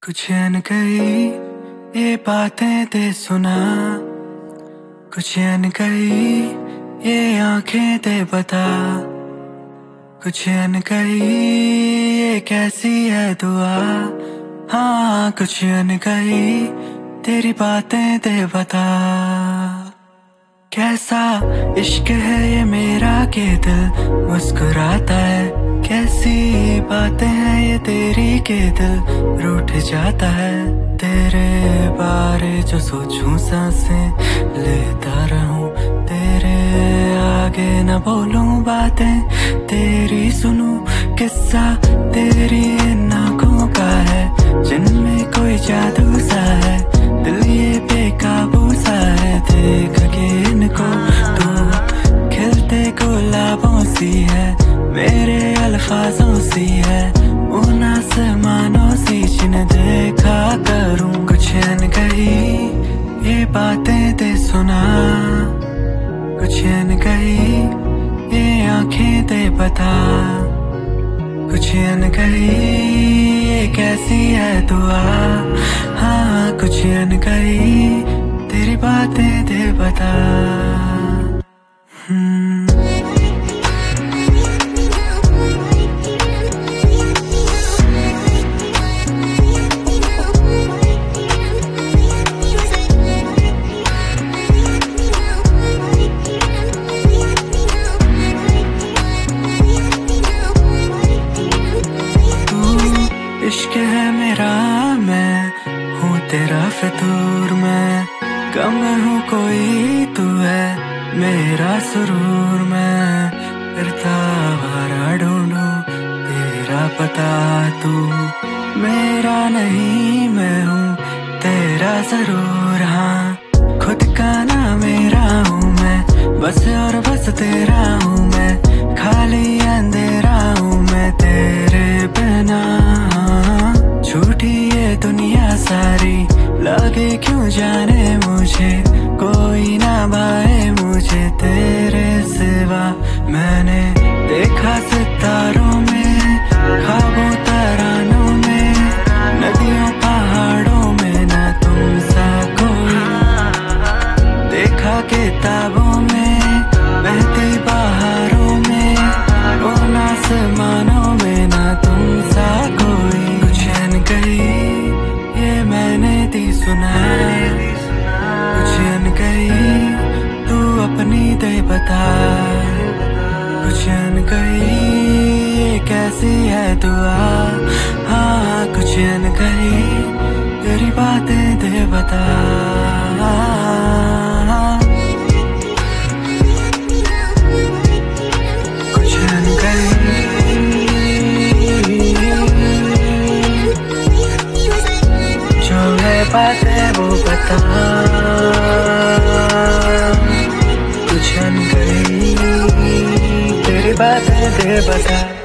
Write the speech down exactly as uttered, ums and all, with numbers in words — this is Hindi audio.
कुछ अनकही ये बातें दे सुना, कुछ अनकही ये आंखें दे बता, कुछ अनकही ये कैसी है दुआ। हाँ कुछ अनकही तेरी बातें दे बता। कैसा इश्क है ये मेरा के दिल मुस्कुराता है, कैसी बातें हैं ये तेरी के दिल रूठ जाता है। तेरे बारे जो सोचूं सांसें लेता रहूं, तेरे आगे न बोलूं बातें तेरी सुनूं। किस्सा तेरी इन आँखों का है जिनमें कोई जादू सा है, दिल ये बेकाबू सा है। देख के इनको तू खिलते गुलाबों सी है, मेरे अल्फाजों सी है, उन आसमानों सी जिन्हें देखा करूं। कुछ अनकही ये बातें दे सुना, कुछ अनकही ये आंखें दे बता, कुछ अनकही ये कैसी है दुआ। हाँ कुछ अनकही तेरी बातें दे बता। hmm. इश्क है मेरा मैं हूँ तेरा फितूर, मैं गम हूँ कोई तू है मेरा सुरूर। मैं फिरता आवारा ढूंढूं तेरा पता, तू मेरा नहीं मैं हूँ तेरा जरूर। हाँ खुद का ना मेरा हूँ मैं, बस और बस तेरा हूँ मैं, खाली अंधेरा हूँ मैं तेरे बिना। झूठी ये दुनिया सारी लगे क्यों जाने मुझे, कोई ना भाए मुझे तेरे सिवा। मैंने देखा सितारों में, ख्वाबों तरानों में, नदियों पहाड़ों में ना तुम सा कोई। देखा किताबों में, बहती बहारों में, उन आसमानों में ना तुम सा कोई। कुछ अनकही ये मैंने दी सुना, कुछ अनकही तू अपनी दे बता, कुछ अनकही ये कैसी है दुआ। हाँ कुछ अनकही तेरी बातें दे बता। कुछ अनकही जो है बातें वो बता, कुछ अनकही तेरी बातें दे बता।